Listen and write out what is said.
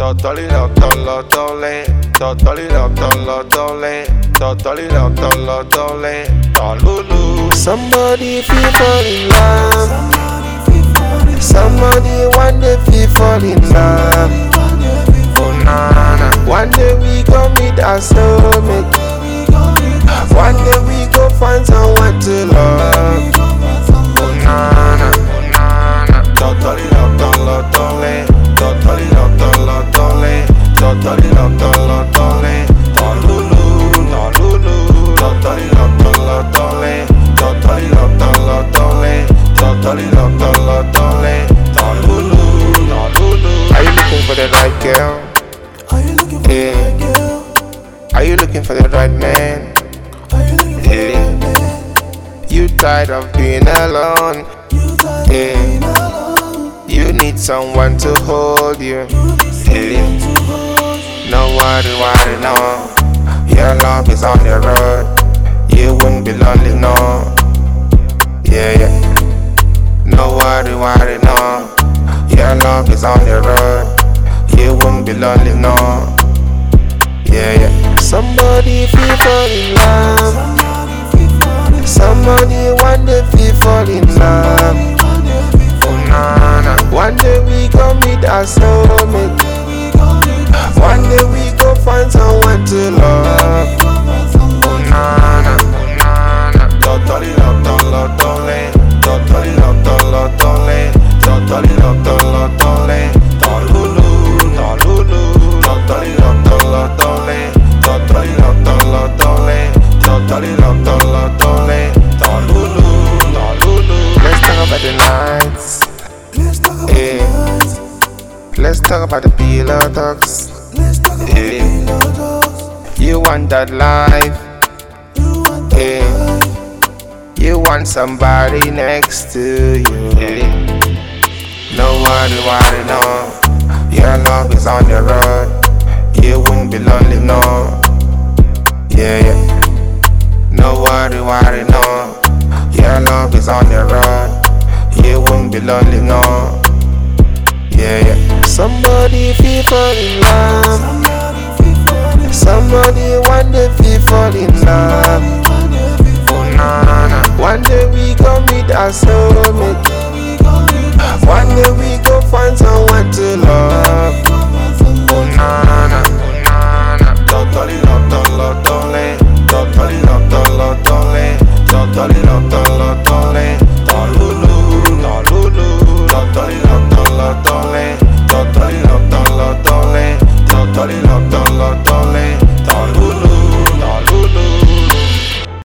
totally Talulu. Somebody feel fall in love. Somebody one day feel fall in love. Oh nana. One day we go meet our soulmate. One day we go find someone to love. Oh nana. Totally Are you looking for the right girl? Are you looking for the right man? You tired of being alone? You need someone to hold you. No worry, no. Your love is on the road. You wouldn't be lonely, no. Yeah. No worry, no. Your love is on the road. You wouldn't be lonely, no. Yeah. Somebody feel fall in love. Somebody one day feel fall in love. Oh nana. One day we go meet our soulmate. One day we go find someone to love. Oh nana. Totally Let's talk about the pillow talks. You want that life. You want somebody next to you. No worry, no. Your love is on the road. You wouldn't be lonely, no. Yeah. No worry, no. Your love is on the road. You wouldn't be lonely, no. Yeah. Somebody feel fall in love. Somebody one day feel fall in love. Oh nana. One day we go meet our soulmate. One day we go find someone to love.